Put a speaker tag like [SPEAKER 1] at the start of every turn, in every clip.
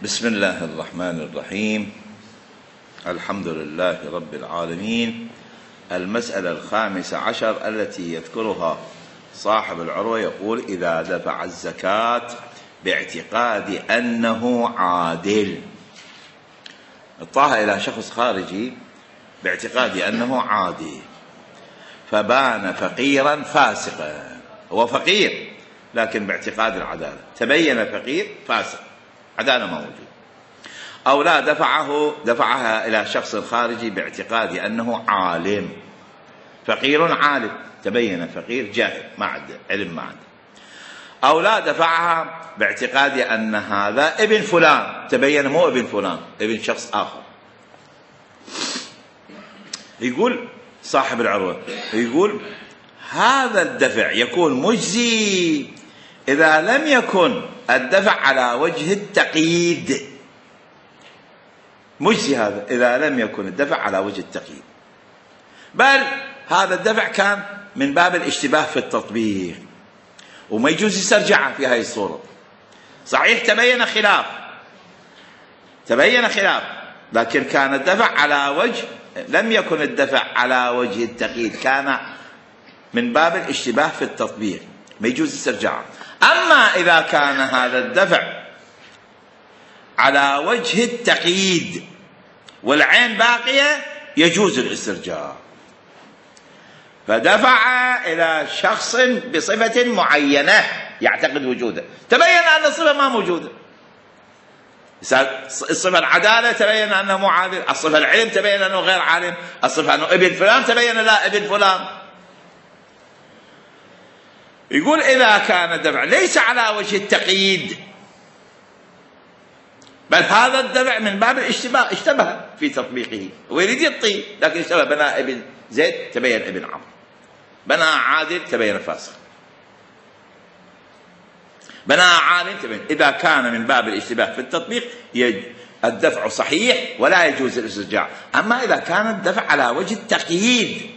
[SPEAKER 1] بسم الله الرحمن الرحيم. الحمد لله رب العالمين. المسألة 15 التي يذكرها صاحب العروة يقول: إذا دفع الزكاة باعتقاد أنه عادل، اعطاها إلى شخص خارجي باعتقاد أنه عادل، فبان فقيرا فاسقا. هو فقير لكن باعتقاد العدالة، تبين فقير فاسق، عدالة ما موجود. أو لا، دفعها إلى شخص خارجي باعتقاد أنه عالم، فقير عالم، تبين فقير جاهل ما عنده علم، ما عنده. أو لا، دفعها باعتقاد أن هذا ابن فلان، تبين مو ابن فلان، ابن شخص آخر. يقول صاحب العروة، يقول هذا الدفع يكون مجزي إذا لم يكن الدفع على وجه التقييد. مجزي هذا إذا لم يكن الدفع على وجه التقييد، بل هذا الدفع كان من باب الاشتباه في التطبيق، وما يجوز يسترجعه في هذه الصورة. صحيح تبين خلاف، لكن كان الدفع على وجه، لم يكن الدفع على وجه التقييد، كان من باب الاشتباه في التطبيق، ما يجوز استرجاعه. أما إذا كان هذا الدفع على وجه التقييد والعين باقية يجوز الاسترجاع. فدفع إلى شخص بصفة معينة يعتقد وجوده، تبين أن الصفة ما موجودة. الصفة العدالة تبين أنه مو عادل، الصفة العلم تبين أنه غير عالم، الصفة أنه ابن فلان تبين لا ابن فلان. يقول إذا كان الدفع ليس على وجه التقييد، بل هذا الدفع من باب الاشتباه، اشتبه في تطبيقه ويريد يطيب، لكن اشتبه، بنى ابن زيد تبين ابن عمرو، بنى عادل تبين فاسق، بنى عالم تبين. إذا كان من باب الاشتباه في التطبيق الدفع صحيح ولا يجوز الاسترجاع. أما إذا كان الدفع على وجه التقييد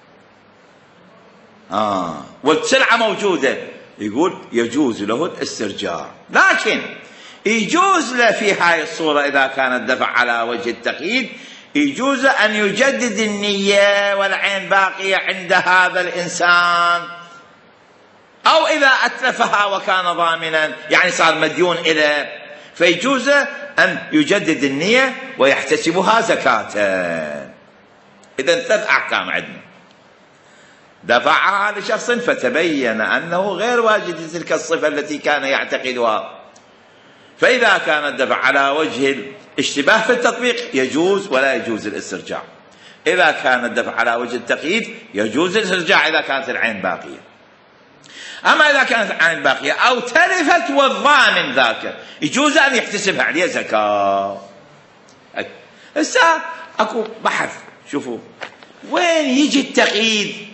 [SPEAKER 1] والسلعة موجودة، يقول يجوز له الاسترجاع. لكن يجوز له في هاي الصورة إذا كان الدفع على وجه التقييد، يجوز أن يجدد النية والعين باقية عند هذا الإنسان، أو إذا أتلفها وكان ضامنا، يعني صار مديون إليه، فيجوز أن يجدد النية ويحتسبها زكاة. إذن 3 أحكام عندنا: دفعها لشخص فتبين أنه غير واجد تلك الصفة التي كان يعتقدها، فإذا كان الدفع على وجه الاشتباه في التطبيق يجوز ولا يجوز الاسترجاع. إذا كان الدفع على وجه التقييد يجوز الاسترجاع إذا كانت العين باقية. أما إذا كانت العين باقية أو تلفت والضامن ذاك، يجوز أن يحتسبها عليه زكاة. هسه أكو بحث، شوفوا وين يجي التقييد.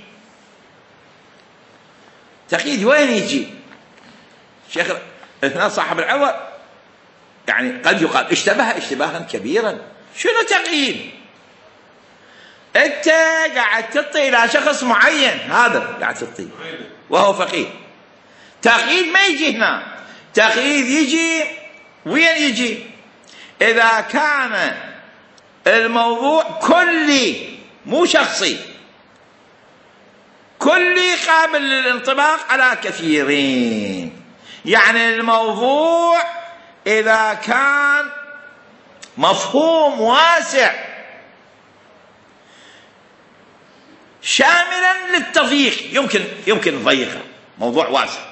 [SPEAKER 1] تقييد وين يجي؟ شيخ هنا صاحب العروة يعني قد يقال اشتبه اشتباها كبيرا. شنو تقييد؟ انت قاعد تعطي الى شخص معين، هذا قاعد تعطي وهو فقير. تقييد ما يجي هنا، تقييد يجي وين يجي؟ اذا كان الموضوع كلي مو شخصي، كلي قابل للانطباق على كثيرين. يعني الموضوع إذا كان مفهوم واسع شاملا للتضييق، يمكن نضيقه، موضوع واسع.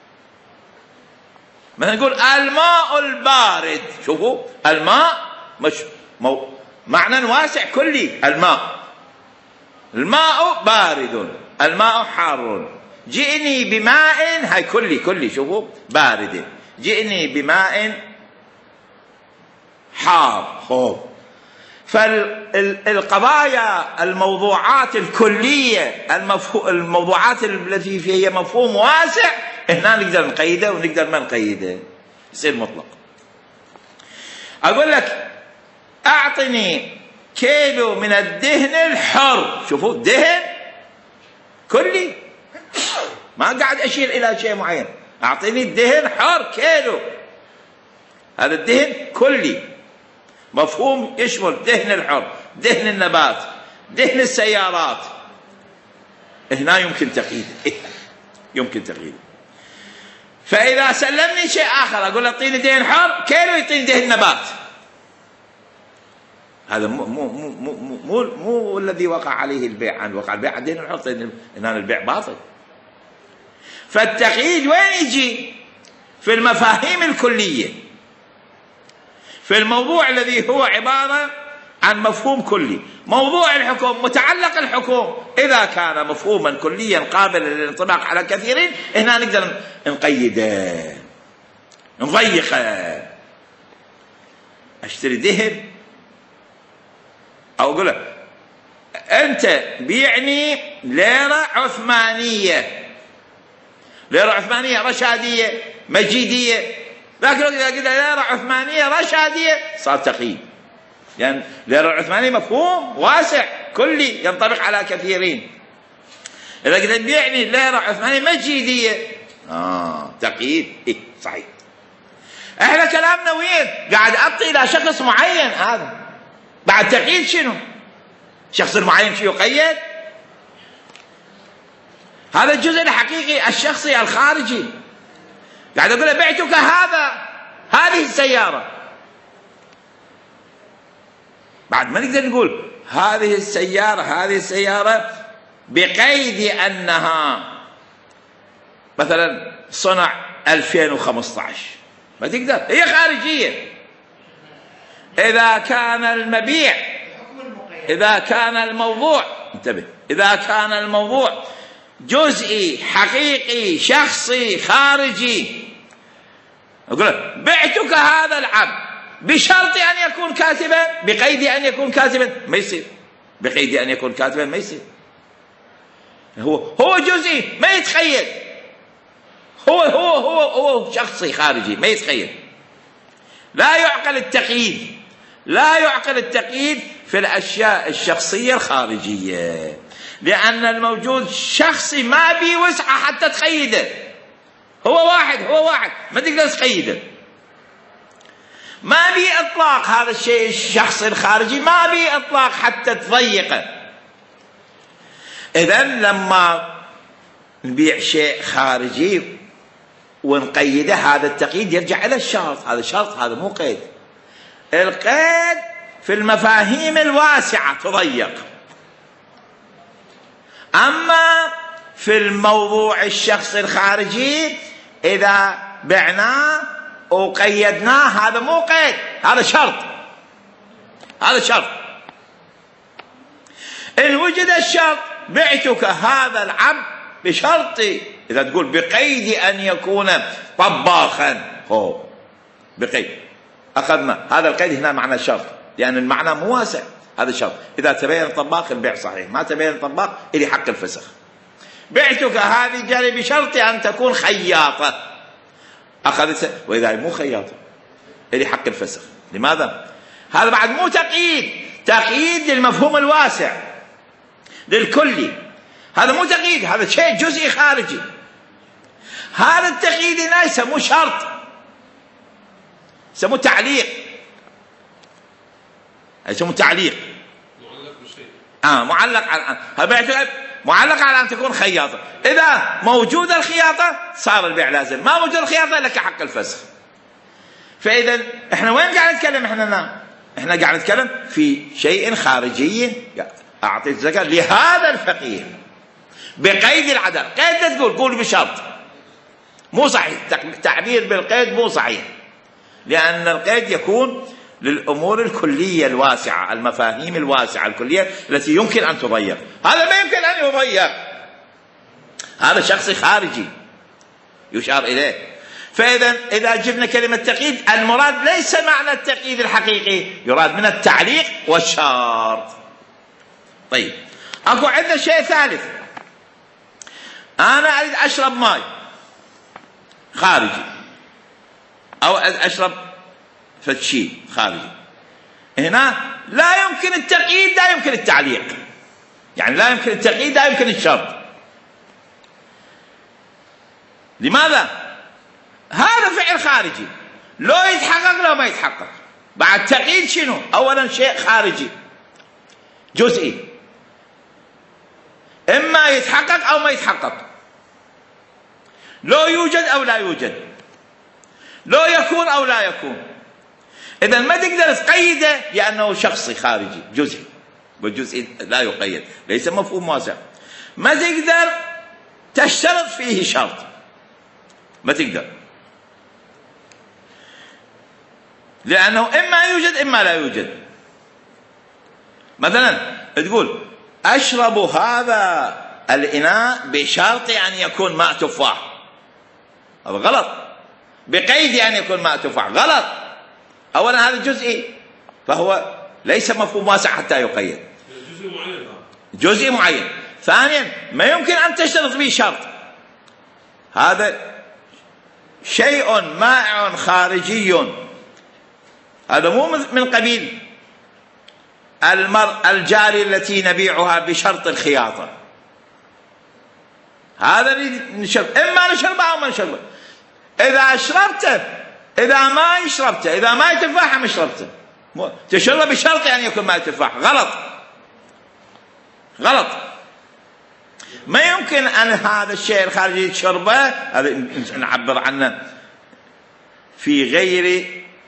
[SPEAKER 1] مثلا نقول الماء البارد، شوفوا الماء مش معنى واسع كلي. الماء بارد، الماء حار، جئني بماء، هاي كلي شوفوا بارد، جئني بماء حار. خوف. فالقضايا الموضوعات الكلية، الموضوعات التي فيها مفهوم واسع، هنا نقدر نقيده ونقدر ما نقيده، يصير مطلق. أقول لك أعطني كيلو من الدهن الحر، شوفوا دهن كلي، ما قاعد أشير إلى شيء معين، أعطيني الدهن حر كيلو. هذا الدهن كلي، مفهوم يشمل دهن الحر، دهن النبات، دهن السيارات. هنا يمكن تقييده، يمكن تقييده. فإذا سلمني شيء آخر أقول له اعطيني دهن حر، كيلو يعطيني دهن نبات، هذا مو الذي وقع عليه البيع. عن وقع البيع على الدهن الحر، هنا البيع باطل. فالتقييد وين يجي؟ في المفاهيم الكلية، في الموضوع الذي هو عبارة عن مفهوم كلي. موضوع الحكم، متعلق الحكم، إذا كان مفهوما كليا قابلا للانطباق على كثيرين، هنا نقدر نقيده، نضيقه. أشتري ذهب أو أقول له أنت بيعني ليرة عثمانية، ليرة عثمانية رشادية مجيدية، لكن إذا قلت ليرة عثمانية رشادية صار تقييد، لأن يعني ليرة العثمانية مفهوم واسع كلي ينطبق على كثيرين. إذا قلت بيعني ليرة عثمانية مجيدية تقييد. إيه صحيح. إحنا كلامنا وين؟ قاعد أعطي إلى شخص معين، هذا بعد تقييد شنو؟ شخص معين شو يقيد؟ هذا الجزء الحقيقي الشخصي الخارجي. قاعد أقول له بعتك هذه السيارة، بعد ما نقدر نقول هذه السيارة بقيد أنها مثلا صنع 2015، ما تقدر، هي خارجية. إذا كان المبيع، إذا كان الموضوع، انتبه، إذا كان الموضوع جزئي حقيقي شخصي خارجي، أقول بعتك هذا العبد بشرط أن يكون كاتبا، بقيد أن يكون كاتبا، ما يصير. بقيد أن يكون كاتبا ما يصير، هو جزئي ما يتخيل، هو شخصي خارجي ما يتخيل. لا يعقل التقييد، لا يعقل التقييد في الأشياء الشخصية الخارجية، لأن الموجود شخصي ما بي وسعة حتى تقيده. هو واحد ما تقدر تقيده، ما بي إطلاق. هذا الشيء الشخصي الخارجي ما بي إطلاق حتى تضيقه. إذن لما نبيع شيء خارجي ونقيده، هذا التقييد يرجع إلى الشرط. هذا شرط، هذا مو قيد. القيد في المفاهيم الواسعة تضيق، أما في الموضوع الشخصي الخارجي إذا بعناه وقيدناه هذا مو قيد، هذا شرط، هذا شرط. إن وجد الشرط بعتك هذا العبد بشرط، إذا تقول بقيد أن يكون طباخا، هو بقيد أخذنا هذا القيد هنا معنى الشرط، لأن المعنى مو واسع. هذا شرط، إذا تبين طباخ البيع صحيح، ما تبين طباخ إلي حق الفسخ. بعتك هذه جاري بشرط أن تكون خياطة، أخذت، وإذا مو خياطة إلي حق الفسخ. لماذا؟ هذا بعد مو تقييد، تقييد للمفهوم الواسع للكلي، هذا مو تقييد، هذا شيء جزئي خارجي. هذا التقييد هنا يسموه شرط، يسموه تعليق، يسموه تعليق، معلق بشيء. معلق على، هذا معلق على أن تكون خياطة. إذا موجود الخياطة صار البيع لازم، ما موجود الخياطة لك حق الفسخ. فإذا إحنا وين قاعد نتكلم؟ إحنا قاعد نتكلم في شيء خارجي. أعطيت زكاة لهذا الفقير بقيد العدالة. قيد لا تقول، قول بشرط، مو صحيح. التعبير بالقيد مو صحيح، لأن القيد يكون للأمور الكلية الواسعة، المفاهيم الواسعة الكلية التي يمكن أن تضيق. هذا ما يمكن أن يضيق، هذا شخص خارجي يشار إليه. فإذا إذا جبنا كلمة تقييد، المراد ليس معنى التقييد الحقيقي، يراد من التعليق والشرط. طيب، أكو عندنا شيء ثالث. أنا أريد أشرب ماء خارجي، أو أشرب فشي خارجي، هنا لا يمكن التقييد، لا يمكن التعليق، يعني لا يمكن التقييد، لا يمكن الشرط. لماذا؟ هذا فعل خارجي، لو يتحقق لو ما يتحقق. بعد تقييد شنو؟ أولا شيء خارجي جزئي، إما يتحقق أو ما يتحقق، لو يوجد أو لا يوجد، لو يكون أو لا يكون. إذا ما تقدر تقيده لأنه شخصي خارجي جزئي، والجزئي لا يقيد، ليس مفهوم واسع. ما تقدر تشترط فيه شرط، ما تقدر، لأنه إما يوجد إما لا يوجد. مثلا تقول أشرب هذا الإناء بشرط أن يكون ماء تفاح، هذا غلط. بقيد أن يكون ماء تفاح غلط. أولا هذا جزئي، فهو ليس مفهوم واسع حتى يقيد، جزئي معين. ثانيا ما يمكن أن تشترط به شرط، هذا شيء مائع خارجي، هذا مو من قبيل الجاري التي نبيعها بشرط الخياطة. هذا نشرب، إما نشربه أو ما نشربه. إذا شربته، إذا ما شربته، إذا ما تفاح ما شربته، تشرب بشرط أن يكون ما تفاح، غلط غلط. ما يمكن أن هذا الشيء الخارجي تشربه، هذا نعبر عنه في غير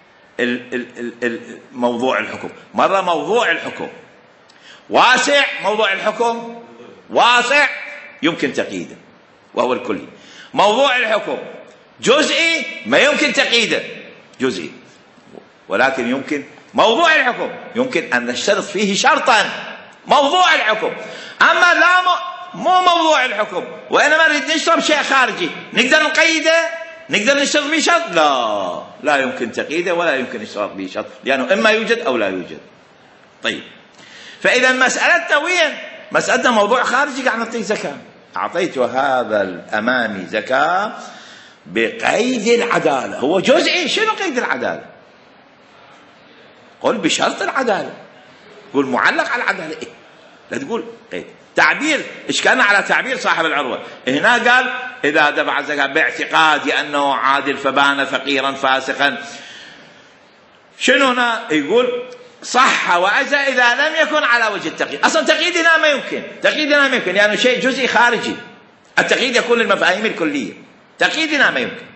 [SPEAKER 1] موضوع الحكم. مرة موضوع الحكم واسع، موضوع الحكم واسع يمكن تقييده وهو الكلي. موضوع الحكم جزئي ما يمكن تقييده، جزئي، ولكن يمكن موضوع الحكم يمكن أن نشترط فيه شرطا. موضوع الحكم، أما لا مو موضوع الحكم، وإنما نريد نشرب شيء خارجي، نقدر نقيده؟ نقدر نشترط به شرط؟ لا يمكن تقييده ولا يمكن نشترط به شرط، لأنه إما يوجد أو لا يوجد. طيب، فإذا مسألتنا وين؟ مسألتنا موضوع خارجي، قاعد نعطيه زكاة. أعطيت هذا الأمامي زكاة بقيد العدالة، هو جزئي. شنو قيد العدالة؟ قل بشرط العدالة، قل معلق على العدالة. إيه؟ لا تقول قيد. تعبير إشكالنا على تعبير صاحب العروة. هنا قال إذا دفع الزكاة باعتقاد أنه عادل فبان فقيرا فاسقا. شنو هنا؟ يقول صح وأجزى إذا لم يكن على وجه التقييد. أصلا تقييدنا ما يمكن، تقييدنا ما يمكن، لأنه شيء جزئي خارجي. التقييد يكون للمفاهيم الكلية، تقييدنا ما يمكن.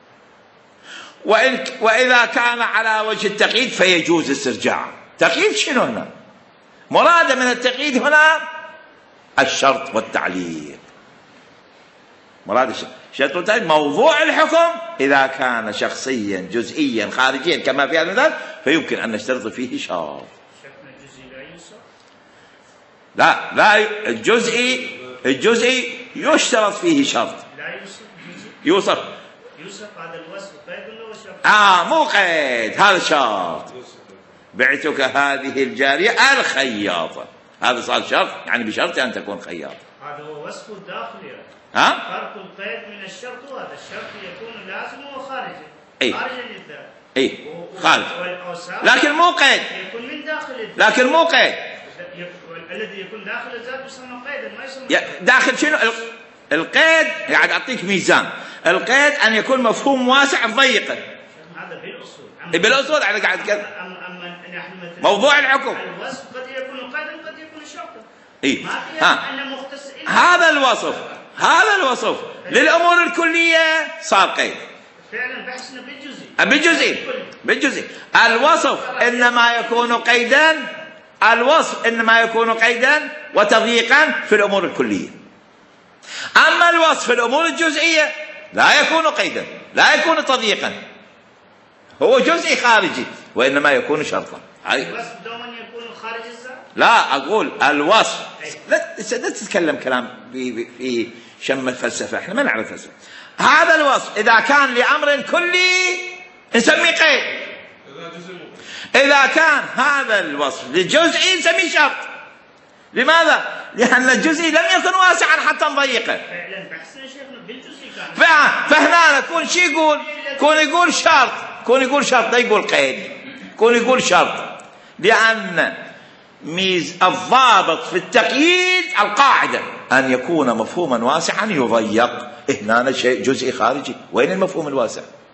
[SPEAKER 1] وإذا كان على وجه التقييد فيجوز استرجاع. تقييد شنو هنا؟ مراد من التقييد هنا الشرط والتعليق. مراد الشرط والتعليق. موضوع الحكم إذا كان شخصيا جزئيا خارجيا كما في هذا المثال فيمكن أن نشترط فيه شرط. لا الجزئي يشترط فيه شرط. يوصف هذا الوصف قيد ولا شرط؟ مو قيد، هذا شرط. بعتك هذه الجارية الخياطة، هذا صار شرط، يعني بشرط أن تكون خياطة. هذا هو وصف الداخلي. فرق القيد من الشرط، وهذا الشرط يكون لازم وخارجي. خارجا للذات. خارج. لكن مو قيد. يكون من داخل الذات. لكن مو قيد. الذي يكون داخل الذات يسمى قيدا، ما يسمى داخل. شنو القيد؟ قاعد أعطيك ميزان. القيد أن يكون مفهوم واسع ضيقا. هذا بالأصول أنا قاعد أتكلم. موضوع الحكم الوصف قد يكون قيدا قد يكون شرطا. هذا الوصف للأمور الكلية صار قيد. فعلا بحثنا بالجزئي. الوصف إنما يكون قيدا، الوصف إنما يكون قيدا وتضييقا في الأمور الكلية. أما الوصف في الأمور الجزئية لا يكون قيدا، لا يكون تضييقا، هو جزئي خارجي، وإنما يكون شرطا. الوصف دوما يكون خارج الذات. لا أقول الوصف، لا تتكلم كلام في شم الفلسفة، احنا ما نعرف فلسفة. هذا الوصف إذا كان لأمر كلي نسميه قيد، إذا كان هذا الوصف للجزئي نسميه شرط. لماذا؟ لأن الجزئي لم يكن واسعا حتى نضيقه. فعلا بحثنا شيخنا بالجزئي كان. فهنا كون شي يقول، كون يقول شرط، كون يقول شرط لا يقول قيد، كون يقول شرط، لأن الضابط في التقييد القاعدة أن يكون مفهوما واسعا يضيق. هنا شيء جزئي خارجي، وين المفهوم الواسع؟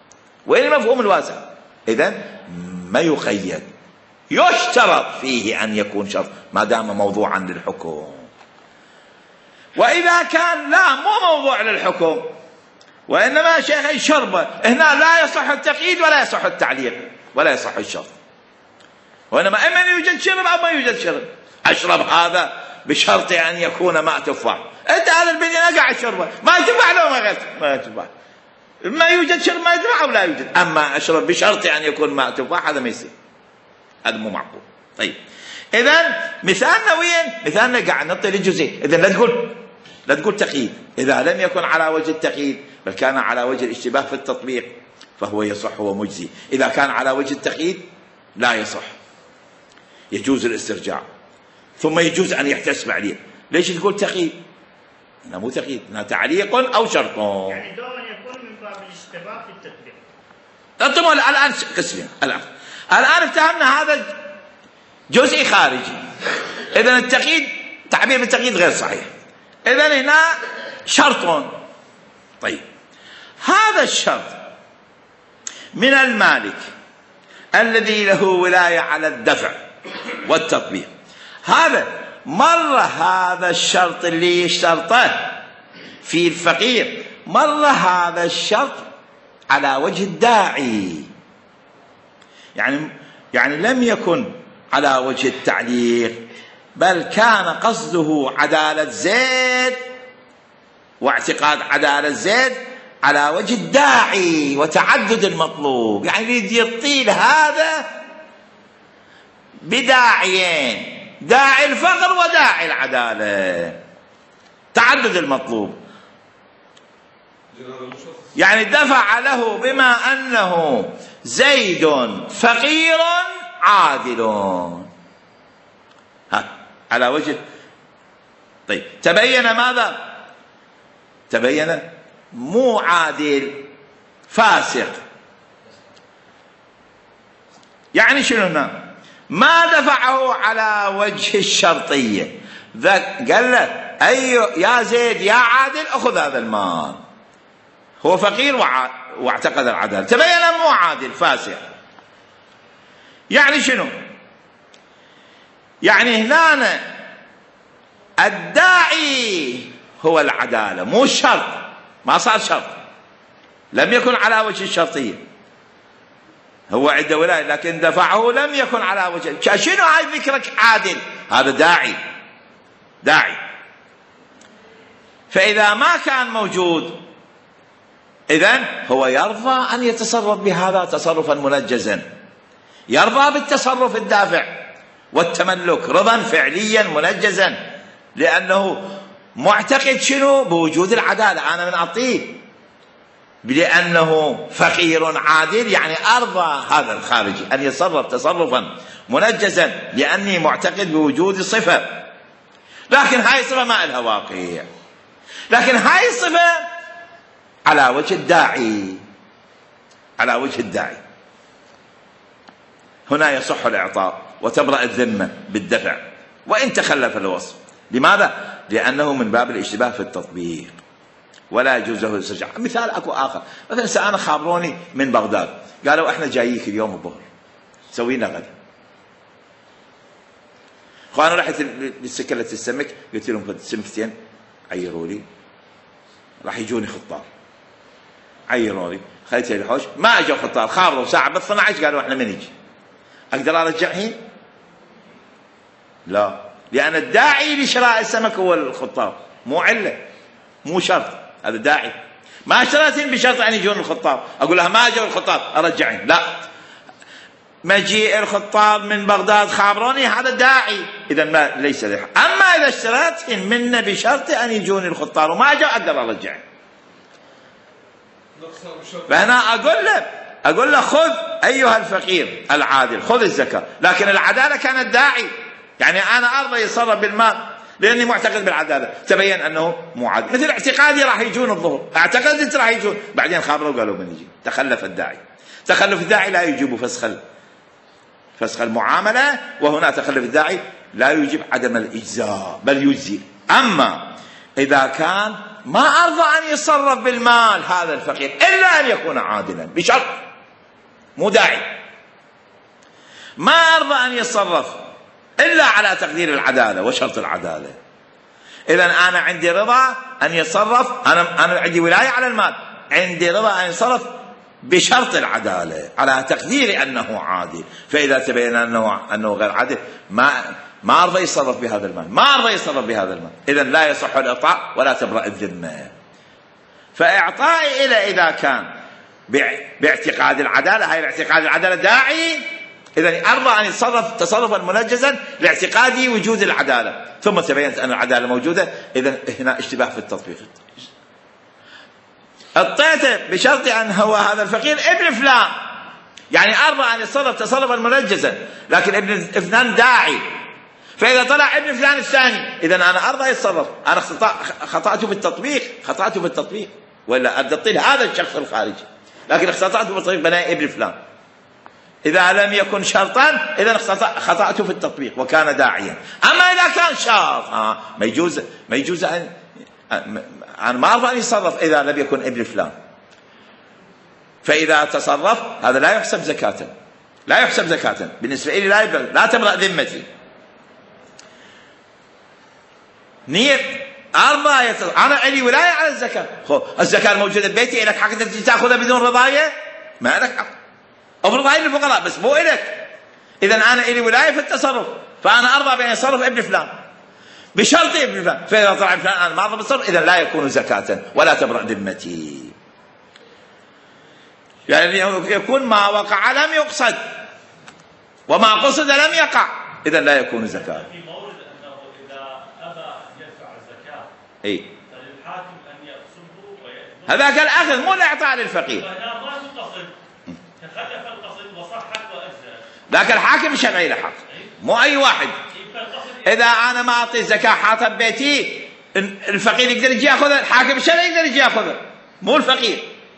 [SPEAKER 1] وين المفهوم الواسع؟ إذن ما يقيد، يشترط فيه أن يكون شرط ما دام موضوعا للحكم. وإذا كان لا مو موضوع للحكم وإنما شيء شربه، هنا لا يصح التقييد ولا يصح التعليق ولا يصح الشرط، وإنما إما يوجد شرب أو ما يوجد شرب. أشرب هذا بشرط أن يكون ماء تفاح، أنت هذا البنية قاعد شربه ما تفاح لو ما تفاح، ما يوجد شرب ما يتباع أو لا يوجد. أما أشرب بشرط أن يكون ماء تفاح هذا ما يصير، هذا مو معقول. طيب إذن مثالنا وين؟ مثالنا قاعد نعطي للجزئين. إذن لا تقول تقييد إذا لم يكن على وجه التقييد بل كان على وجه الاشتباه في التطبيق فهو يصح ومجزي. إذا كان على وجه التقييد لا يصح، يجوز الاسترجاع ثم يجوز أن يحتسب عليه. ليش تقول تقييد؟ إنه مو تقييد، إنه تعليق أو شرط.
[SPEAKER 2] يعني دوما يكون من باب الاشتباه في التطبيق.
[SPEAKER 1] انتم الآن قسمين. الآن افتهمنا هذا جزئي خارجي. إذن التقييد تعبير بالتقييد غير صحيح. إذن هنا شرط. طيب هذا الشرط من المالك الذي له ولاية على الدفع والتطبيق، هذا مرة هذا الشرط اللي يشترطه في الفقير مرة هذا الشرط على وجه الداعي، يعني لم يكن على وجه التعليق بل كان قصده عدالة زيد واعتقاد عدالة زيد على وجه الداعي وتعدد المطلوب. يعني يريد يطيل هذا بداعيين، داعي الفقر وداعي العدالة، تعدد المطلوب. يعني دفع له بما أنه زيد فقير عادل على وجه. طيب تبين ماذا؟ تبين مو عادل فاسق. يعني شنو هنا؟ ما دفعه على وجه الشرطية، قال له يا زيد يا عادل أخذ هذا المال. هو فقير واعتقد العدالة، تبين مو عادل فاسق. يعني شنو؟ يعني هنا الداعي هو العدالة مو الشرط، ما صار شرط، لم يكن على وجه الشرطية، هو عنده ولاية لكن دفعه لم يكن على وجه. شنو هاي ذكرك عادل؟ هذا داعي. فإذا ما كان موجود إذن هو يرضى أن يتصرف بهذا تصرفا منجزا، يرضى بالتصرف الدافع والتملك رضا فعليا منجزا، لأنه معتقد شنو؟ بوجود العدالة. أنا من أعطيه لأنه فقير عادل، يعني أرضى هذا الخارجي أن يتصرف تصرفا منجزا لأني معتقد بوجود صفة، لكن هاي الصفة ما لها واقع، لكن هاي الصفة على وجه الداعي، على وجه الداعي. هنا يصح الإعطاء وتبرأ الذمة بالدفع وإن تخلف الوصف. لماذا؟ لأنه من باب الاشتباه في التطبيق ولا يجوز له الاسترجاع. مثال أكو آخر، مثلا أنا خابروني من بغداد قالوا إحنا جاييك اليوم الظهر سوي لنا غدا. أنا رحت لسكلة السمك قلت لهم سمكتين عيروا لي، راح يجوني خطار عيروا لي، خليت الحوش ما اجوا خطار، خابروا ساعة بس 12 قالوا احنا ما نجي. اقدر ارجع الحين؟ لا، لان الداعي لشراء السمك هو الخطار، مو عله مو شرط، هذا داعي. ما اشتريتين بشرط ان يجون الخطاب، اقول لها ما اجوا الخطاب ارجعين، لا، مجيء الخطاب من بغداد خابروني هذا داعي، اذا ما ليس له. اما اذا اشتريتين منا بشرط ان يجون الخطاب وما اجوا اقدر ارجعين. فهنا اقول له خذ ايها الفقير العادل خذ الزكاة، لكن العدالة كانت داعي، يعني انا ارضى يتصرف بالمال لاني معتقد بالعدالة. تبين انه مو عادل، مثل اعتقادي راح يجون الظهر، اعتقدت راح يجون، بعدين خابروا وقالوا بنجي. تخلف الداعي، تخلف الداعي لا يجيب فسخ المعاملة، وهنا تخلف الداعي لا يجيب عدم الإجزاء بل يجزي. أما إذا كان ما أرضى أن يتصرف بالمال هذا الفقير إلا أن يكون عادلا بشرط مو داعي، ما أرضى أن يتصرف إلا على تقدير العدالة وشرط العدالة. إذن أنا عندي رضا أن يتصرف، أنا عندي ولاية على المال، عندي رضا أن يتصرف بشرط العدالة على تقدير أنه عادل. فإذا تبين أنه غير عادل ما أرضى يتصرف بهذا المال، ما أرضى يتصرف بهذا المال. إذن لا يصح الإعطاء ولا تبرأ الذمة. فإعطائي إلى إذا كان باعتقاد العدالة، هاي الاعتقاد العدالة داعي، إذن أرضى أن يتصرف تصرفا منجزا لاعتقادي وجود العدالة، ثم تبينت أن العدالة موجودة، إذن هنا اشتباه في التطبيق. اعطيته بشرط أن هو هذا الفقير ابن فلان، يعني أرضى أن يتصرف تصرفا منجزا، لكن ابن فلان داعي، فإذا طلع ابن فلان الثاني إذن أنا أرضى يتصرف. أنا خطأت بالتطبيق، ولا أدطيل هذا الشخص الخارجي، لكن خطأت بالتطبيق بناء ابن فلان. إذا لم يكن شرطا إذن خطأت في التطبيق وكان داعيا. أما إذا كان شرط ما يجوز أنا ما أرضى أن يتصرف إذا لم يكن ابن فلان. فإذا تصرف هذا لا يحسب زكاة بالنسبة لي، لا تبرأ ذمتي. نية أرضى أنا عندي ولاية على الزكاة، الزكاة الموجودة ببيتي لك حق أنك تأخذها بدون رضاية، ما لك حق، أو رضاية للفقراء بس مو إلك. إذن أنا لي ولاية في التصرف، فأنا أرضى بأن يتصرف ابن فلان بشرط ابن فلان. فإذا طلع ابن فلان أنا ما أرضى بالتصرف، إذن لا يكون زكاة ولا تبرأ ذمتي. يعني يكون ما وقع لم يقصد وما قصد لم يقع، إذن لا يكون زكاة.
[SPEAKER 3] في مورد أنه إذا أبى أن يدفع الزكاة فللحاكم أن يقصده ويأخذ،
[SPEAKER 1] هذاك الأخذ مو الإعطاء للفقير.
[SPEAKER 3] فهنا ما تقصد، تخلف القصد وصحت وأجزأت،
[SPEAKER 1] ذاك الحاكم شرعي له حق، مو أي واحد. إذا أنا ما أعطي الزكاة حاطها ببيتي، الفقير يقدر يجي يأخذها، الحاكم الشرعي يقدر يجي يأخذها، مو الفقير.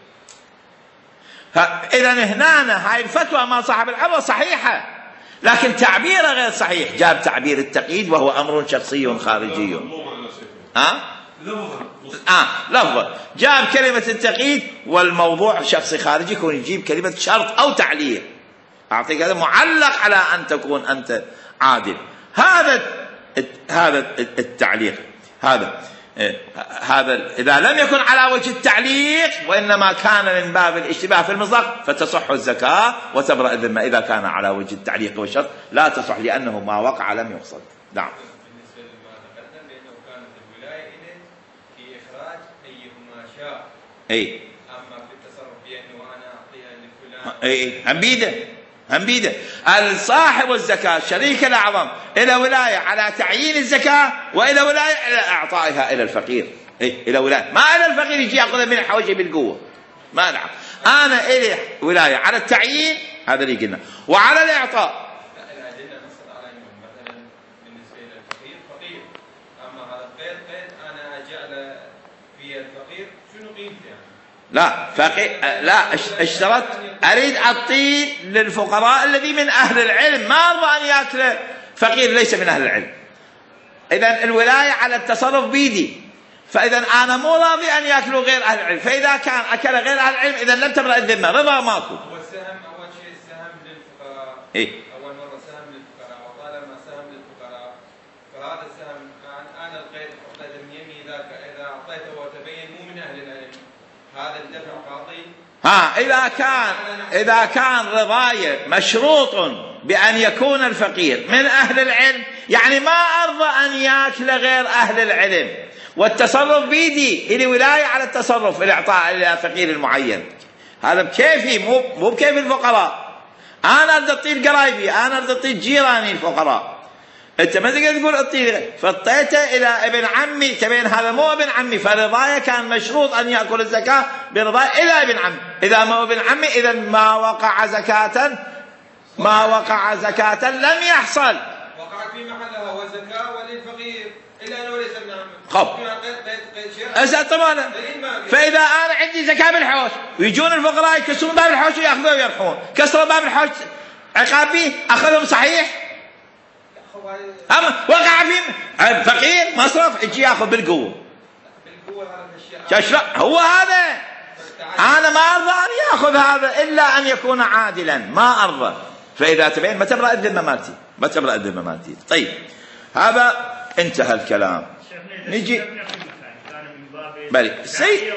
[SPEAKER 1] إذا هنا هاي الفتوى ما صاحب العروة صحيحة، لكن تعبيره غير صحيح، جاب تعبير التقييد وهو أمر شخصي خارجي. لفظة جاب كلمة التقييد والموضوع شخصي خارجي، يكون يجيب كلمة شرط أو تعليق، أعطيك هذا معلق على أن تكون أنت عادل. هذا التعليق هذا إذا لم يكن على وجه التعليق وإنما كان من باب الاشتباه في المصداق فتصح الزكاة وتبرأ الذمة. إذا كان على وجه التعليق والشرط لا تصح، لأنه ما وقع لم يقصد. نعم.
[SPEAKER 4] بالنسبة لما تقدم بأنه كانت الولاية إليه في إخراج أيهما شاء، أما في التصرف بأنه أنا أعطيها لفلان هم بيده الصاحب الزكاة الشريك الأعظم إلى ولاية على تعيين الزكاة، وإلى ولاية على إعطائها إلى الفقير. إلى ولاية، ما إلى الفقير يجي يأخذها من حوجه بالقوة، ما نعم. أنا إلي ولاية على التعيين، هذا اللي قلنا، وعلى الإعطاء. الأدلة نصت على أنه مثلا بالنسبة إلى الفقير فقير، أما هذا القيد أنا أجعل في الفقير شنو قيمته يعني؟
[SPEAKER 1] لا اشترط أريد أعطي للفقراء الذي من أهل العلم، ما أرضى أن يأكل فقير ليس من أهل العلم. إذن الولاية على التصرف بيدي، فإذا أنا مو راضي أن يأكلوا غير أهل العلم، فإذا كان أكل غير أهل العلم إذن لم تبرأ الذمة، رضا ماكو.
[SPEAKER 4] هو السهم أول شيء السهم للفقراء، أول مرة سهم للفقراء، وطالما سهم للفقراء فهذا السهم أنا القيد أعطيته من يمي ذاك، إذا أعطيته وتبين مو من أهل العلم هذا الدفع قاضي.
[SPEAKER 1] إذا كان رضاية مشروط بأن يكون الفقير من أهل العلم، يعني ما أرضى أن يأكل غير أهل العلم، والتصرف بيدي إلي ولاية على التصرف الإعطاء إلى فقير المعين، هذا بكيفي مو بكيف الفقراء. أنا أريد أعطي قرايبي، أنا أريد أعطي جيراني الفقراء، أنت ما تقدر تقول أعطي، فاعطيته إلى ابن عمي، تبين هذا مو ابن عمي، فرضايا كان مشروط أن يأكل الزكاة برضايا إلى ابن عمي. إذا ما ابن عمي إذا ما وقع زكاة لم يحصل.
[SPEAKER 4] وقعت في محلها وزكاة وللفقير إلا أنه ليس ابن عمي.
[SPEAKER 1] طبعا. فإذا أنا عندي زكاة بالحوش ويجون الفقراء يكسرون باب الحوش ويأخذوا ويرحون، كسروا باب الحوش عقابي أخذهم صحيح؟ وقع في فقير مصرف يجي ياخذ بالقوه.
[SPEAKER 4] هذا
[SPEAKER 1] هو هذا أنا ما أرضى أن يأخذ هذا إلا أن يكون عادلا، ما أرضى. فإذا تبين ما تبرأ الذمة مالتي، ما تبرأ الذمة مالتي. طيب هذا انتهى الكلام. نجي بل السيد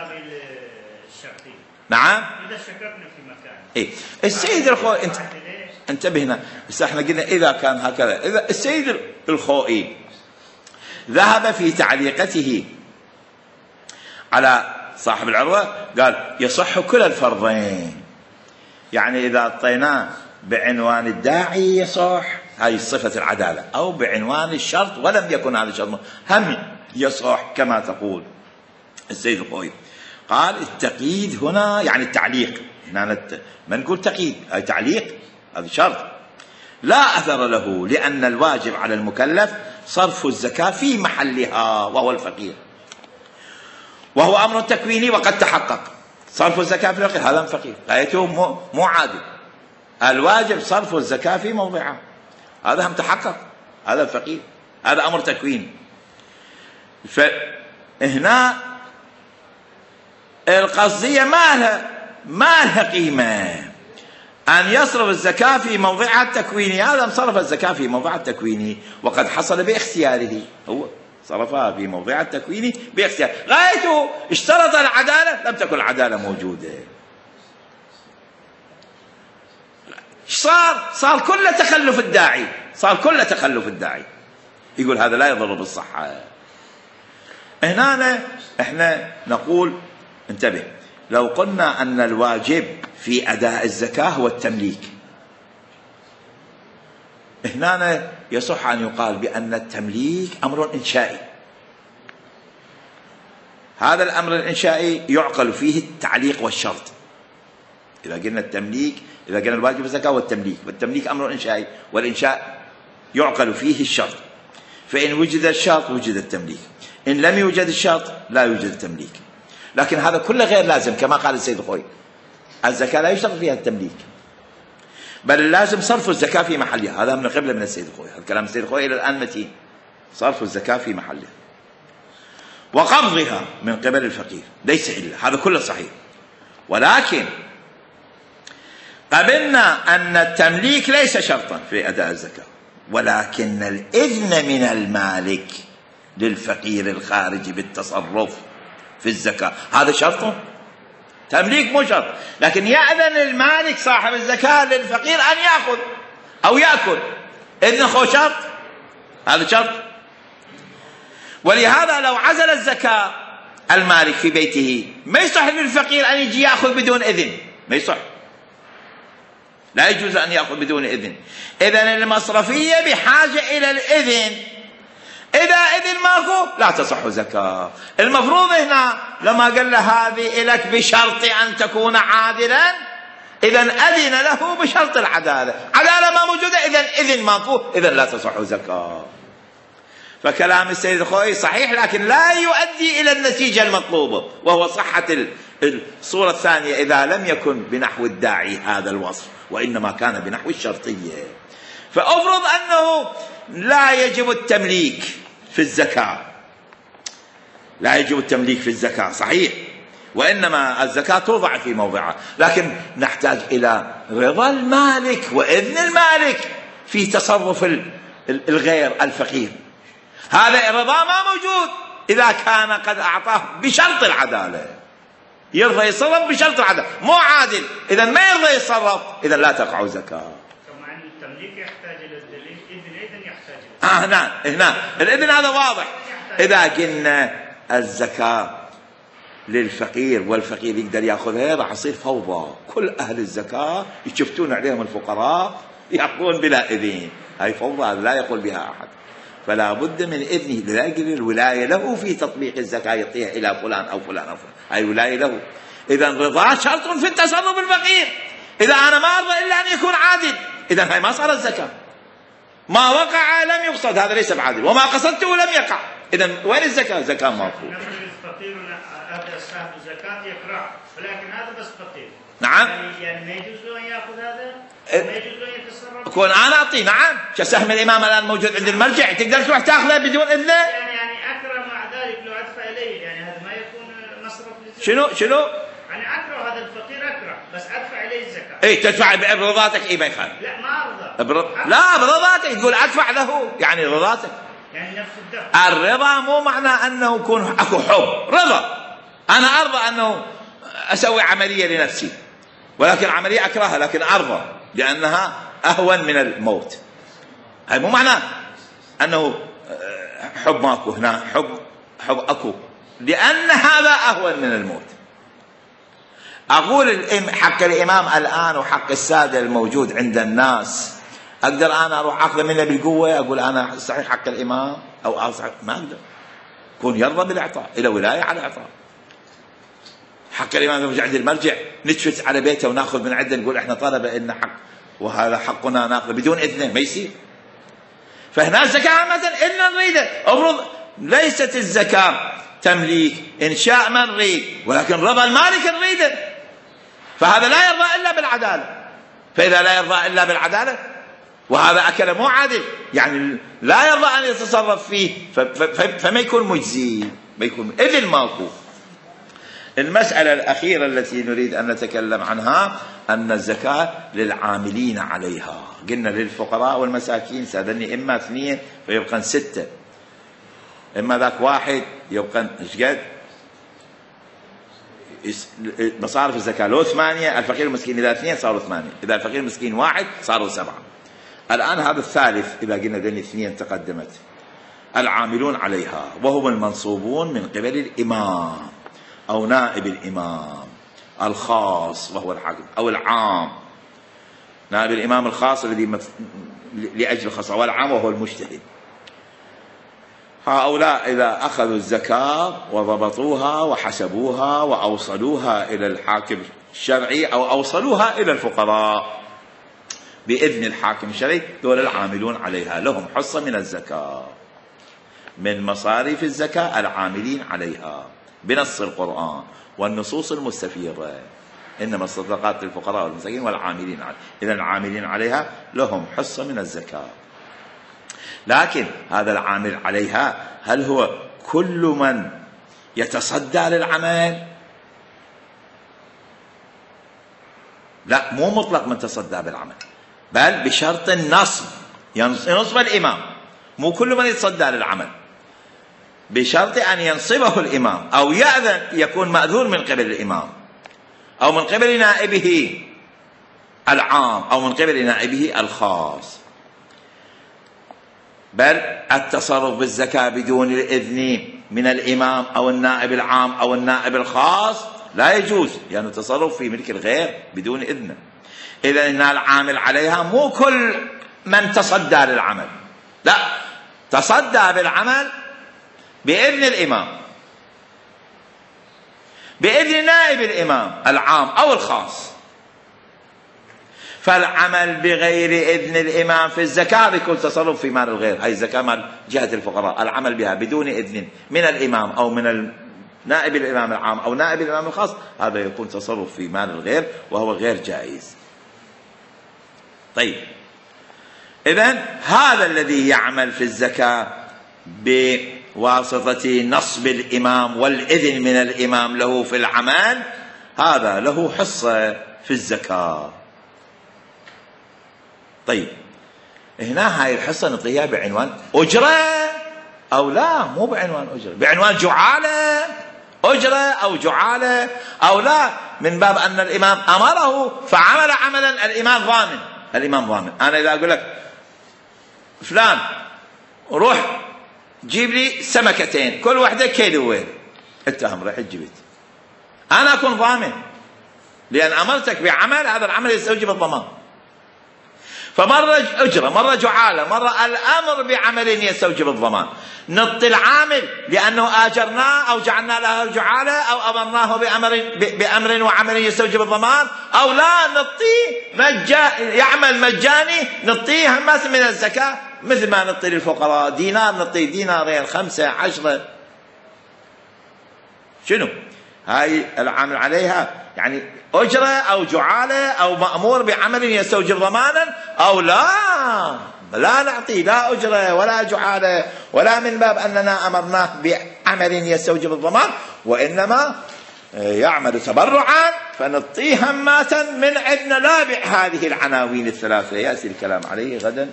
[SPEAKER 1] نعم.
[SPEAKER 2] إذا شككنا في مكان
[SPEAKER 1] إيه السيد الخوئي انتبه هنا. بس احنا قلنا إذا كان هكذا، إذا السيد الخوئي ذهب في تعليقته على صاحب العروة قال يصح كل الفرضين، يعني إذا أعطيناه بعنوان الداعي يصح، هاي صفة العدالة، أو بعنوان الشرط ولم يكن هذا الشرط هم يصح كما تقول السيد الخوئي. قال التقييد هنا يعني التعليق، هنا ما نقول تقييد، هاي تعليق، هذا شرط لا أثر له، لأن الواجب على المكلف صرف الزكاة في محلها وهو الفقير، وهو أمر تكويني وقد تحقق. صرف الزكاة في الفقير هذا فقير، غايته مو عادل. الواجب صرف الزكاة في موضعها، هذا هم تحقق، هذا الفقير، هذا أمر تكويني. فهنا القصدية ما لها قيمة أن يصرف الزكاة في موضعها التكويني. هذا صرف الزكاة في موضعها التكويني وقد حصل باختياره، هو صرفها في موضعها التكويني باختياره، غايته اشترط العدالة، لم تكن العدالة موجودة. صار كل تخلف الداعي، صار كل تخلف الداعي، يقول هذا لا يضر بالصحة. هنا احنا نقول انتبه، لو قلنا أن الواجب في أداء الزكاة هو التمليك، هنا يصح أن يقال بأن التمليك أمر إنشائي. هذا الأمر الإنشائي يعقل فيه التعليق والشرط. إذا قلنا التمليك، إذا قلنا الواجب الزكاة هو التمليك، والتمليك أمر إنشائي، والإنشاء يعقل فيه الشرط. فإن وجد الشرط وجد التمليك، إن لم يوجد الشرط لا يوجد التمليك. لكن هذا كله غير لازم، كما قال السيد الخوئي الزكاة لا يشترط فيها التمليك، بل لازم صرف الزكاة في محلها. هذا من قبل من السيد الخوئي، هذا كلام السيد الخوئي إلى الآن متين، صرف الزكاة في محلها وقبضها من قبل الفقير ليس إلا، هذا كله صحيح. ولكن قبلنا أن التمليك ليس شرطا في أداء الزكاة، ولكن الإذن من المالك للفقير الخارج بالتصرف في الزكاة هذا شرط. تمليك مو شرط، لكن يأذن المالك صاحب الزكاة للفقير أن يأخذ أو يأكل، إذن هو شرط، هذا شرط. ولهذا لو عزل الزكاة المالك في بيته ما يصح للفقير أن يجي يأخذ بدون إذن، ما يصح، لا يجوز أن يأخذ بدون إذن. إذن المصرفية بحاجة إلى الإذن، إذا إذن ماكو لا تصح زكاة. المفروض هنا لما قال له هذه إليك بشرط أن تكون عادلا، إذن أذن له بشرط العدالة، عدالة ما موجودة إذن إذن ماكو، إذن لا تصح زكاة. فكلام السيد الخوئي صحيح، لكن لا يؤدي إلى النتيجة المطلوبة، وهو صحة الصورة الثانية إذا لم يكن بنحو الداعي هذا الوصف، وإنما كان بنحو الشرطية. فأفرض أنه لا يجب التمليك في الزكاة، لا يجب التمليك في الزكاة صحيح، وإنما الزكاة توضع في موضعها، لكن نحتاج إلى رضا المالك وإذن المالك في تصرف الغير الفقير. هذا الرضا ما موجود إذا كان قد أعطاه بشرط العدالة، يرضى يتصرف بشرط العدالة، مو عادل، إذا ما يرضى يتصرف، إذا لا تقع زكاة.
[SPEAKER 2] طبعا التمليك يحتاج إلى الدليل، إذن يحتاج
[SPEAKER 1] هنا الإذن هذا واضح. إذا قلنا الزكاة للفقير والفقير يقدر يأخذها راح يصير فوضى، كل أهل الزكاة يشفتون عليهم الفقراء يأخذون بلا إذن، هاي فوضى لا يقول بها أحد. فلا بد من إذنه، لذلك الولاية له في تطبيق الزكاة، يعطيها إلى فلان أو فلان أو فلان، هاي ولاية له. إذا رضا شرط في التصرف الفقير، إذا أنا ما أرضى إلا أن يكون عادل، إذا هاي ما صارت زكاة. ما وقع لم يقصد، هذا ليس بعادل، وما قصدته لم يقع، إذا وين الزكاة؟ زكاة ماكو.
[SPEAKER 2] الفقير هذا صاحب الزكاة يقرأ، ولكن هذا بس فقير.
[SPEAKER 1] نعم.
[SPEAKER 2] يعني ما يجوز له أن يأخذ هذا، ما يجوز له أن يتصرف.
[SPEAKER 1] كون أنا أعطي، نعم، كسهم الإمام الآن موجود عند المرجع، تقدر تروح تأخذه بدون إذنه.
[SPEAKER 2] يعني أكرم مع ذلك لو أدفع إليه، يعني هذا ما يكون مصرف للزكاة.
[SPEAKER 1] شنو؟
[SPEAKER 2] يعني بس ادفع اليه الزكاه.
[SPEAKER 1] تدفع برضاتك، ما يخالف.
[SPEAKER 2] لا ما ارضى.
[SPEAKER 1] لا برضاتك، تقول ادفع له يعني رضاتك.
[SPEAKER 2] يعني نفس الدفع.
[SPEAKER 1] الرضا مو معناه انه يكون اكو حب، رضا انا ارضى انه اسوي عمليه لنفسي، ولكن عمليه اكرهها لكن ارضى لانها اهون من الموت. هاي مو معناه انه حب ماكو، هنا حب اكو، لان هذا اهون من الموت. اقول حق الامام الان وحق الساده الموجود عند الناس، اقدر انا اروح اخذ منه بالقوه اقول انا صحيح حق الامام او اصحح؟ ما اقدر. يكون يرضى بالاعطاء، الى ولايه على الاعطاء. حق الامام يرجع عند المرجع نتفت على بيته وناخذ من عنده نقول احنا طلبه ان حق وهذا حقنا ناخذه بدون اذنه، ما يصير. فهنا الزكاه مثلا ان نريده افرض ليست الزكاه تمليك، انشاء ما نريد، ولكن رضا المالك نريده، فهذا لا يرضى الا بالعداله. فاذا لا يرضى الا بالعداله وهذا اكل مو عادل، يعني لا يرضى ان يتصرف فيه، فما يكون مجزي، ما يكون اذن ماكو. المساله الاخيره التي نريد ان نتكلم عنها ان الزكاه للعاملين عليها. قلنا للفقراء والمساكين سادني اما 2 فيبقى 6، اما ذاك 1 يبقى ايش قد؟ مصارف الزكاه لو 8، الفقير المسكين اذا 2 صاروا 8، اذا الفقير المسكين 1 صاروا 7. الان هذا الثالث اذا قلنا ذني 2 تقدمت، العاملون عليها وهم المنصوبون من قبل الامام او نائب الامام الخاص وهو الحاكم، او العام. نائب الامام الخاص الذي لاجل الخاصه، والعام وهو المجتهد. هؤلاء إذا أخذوا الزكاة وضبطوها وحسبوها وأوصلوها إلى الحاكم الشرعي أو أوصلوها إلى الفقراء بإذن الحاكم الشرعي، دول العاملون عليها لهم حصة من الزكاة، من مصاريف الزكاة العاملين عليها بنص القرآن والنصوص المستفيضة، إنما الصدقات للفقراء والمساكين والعاملين عليها. إذن العاملين عليها لهم حصة من الزكاة. لكن هذا العامل عليها هل هو كل من يتصدى للعمل؟ لا، مو مطلق من تصدى بالعمل، بل بشرط النصب، ينصب الإمام، مو كل من يتصدى للعمل، بشرط أن ينصبه الإمام أو يأذن، يكون مأذون من قبل الإمام أو من قبل نائبه العام أو من قبل نائبه الخاص. بل التصرف بالزكاة بدون الإذن من الإمام أو النائب العام أو النائب الخاص لا يجوز، لأن يعني التصرف في ملك الغير بدون إذنه. إذا إن العامل عليها مو كل من تصدى للعمل، لا، تصدى بالعمل بإذن الإمام، بإذن نائب الإمام العام أو الخاص. فالعمل بغير إذن الإمام في الزكاة بكل تصرف في مال الغير، هاي الزكاة مال جهة الفقراء، العمل بها بدون إذن من الإمام أو من نائب الإمام العام أو نائب الإمام الخاص، هذا يكون تصرف في مال الغير وهو غير جائز. طيب، إذن هذا الذي يعمل في الزكاة بواسطة نصب الإمام والإذن من الإمام له في العمل، هذا له حصة في الزكاة. طيب، هنا هاي الحصة نعطيها بعنوان أجرة أو لا، مو بعنوان أجرة، بعنوان جعالة، أجرة أو جعالة أو لا، من باب أن الإمام أمره فعمل عملا الإمام ضامن. الإمام ضامن. أنا إذا أقول لك فلان روح جيب لي سمكتين كل واحدة كيلوين، أنت راح تجيبت، أنا أكون ضامن لأن أمرتك بعمل، هذا العمل يستوجب الضمان. فمرة أجرة، مرة جعالة، مرة الأمر بعمل يستوجب الضمان. نعطي العامل لأنه آجرناه أو جعلنا له الجعالة أو أمرناه بأمر وعمل يستوجب الضمان، أو لا نعطيه يعمل مجاني، نعطيه مثل من الزكاة، مثل ما نعطي للفقراء دينار نعطيه دينارين 5 10. شنو هاي العامل عليها؟ يعني أجرة أو جعالة أو مأمور بعمل يستوجب ضمانا، أو لا نعطي لا أجرة ولا جعالة ولا من باب أننا أمرناه بعمل يستوجب الضمان، وإنما يعمل تبرعا فنعطيه همة من عندنا، لا بيع هذه العناوين الثلاثة. يأتي الكلام عليه غدا.